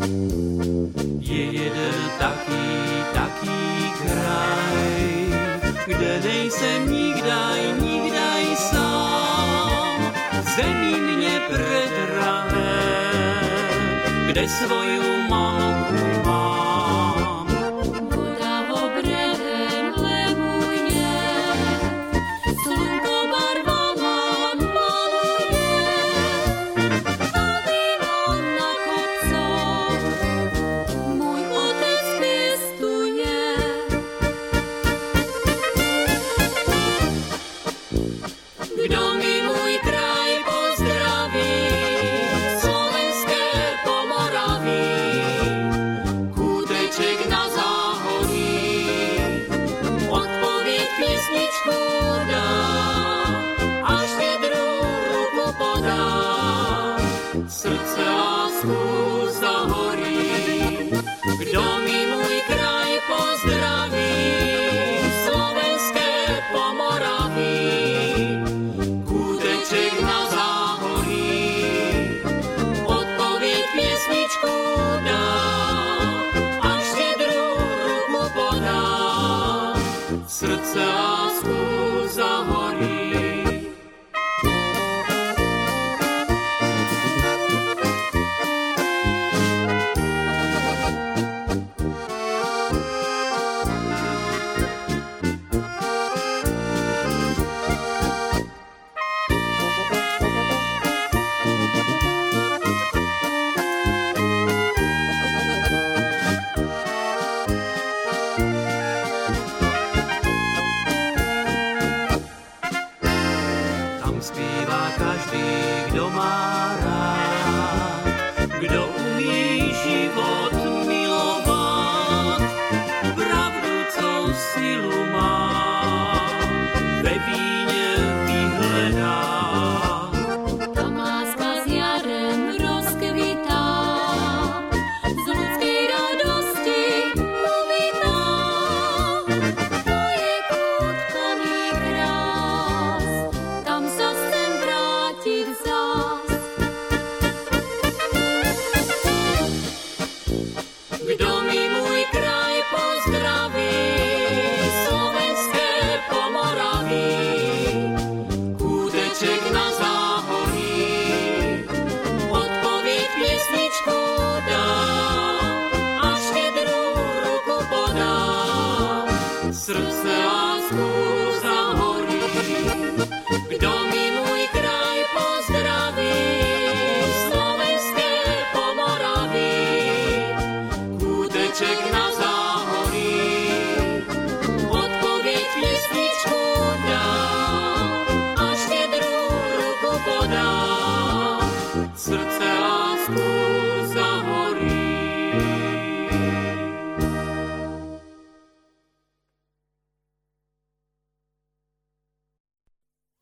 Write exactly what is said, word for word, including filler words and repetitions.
Je jeden taký, taký kraj, kde nejsem nikdaj, nikdaj sám. Zemi mne predrahé, kde svoju mamku mám. Voda ho brehem lemuje, slnko barvama maluje, Halino na kopcoch môj otec pestuje. Kdo mi môj kraj pozdraví, Slovenské Pomoraví, kúteček na záhorí, odpověď piesničku dá, až štedrú ruku podá, srdce lásku zahorí. Kdo mi môj kraj pozdraví, Slovenské Pomoraví, kúteček na záhorí, odpověď piesničku dá, až štedrú ruku podá, srdce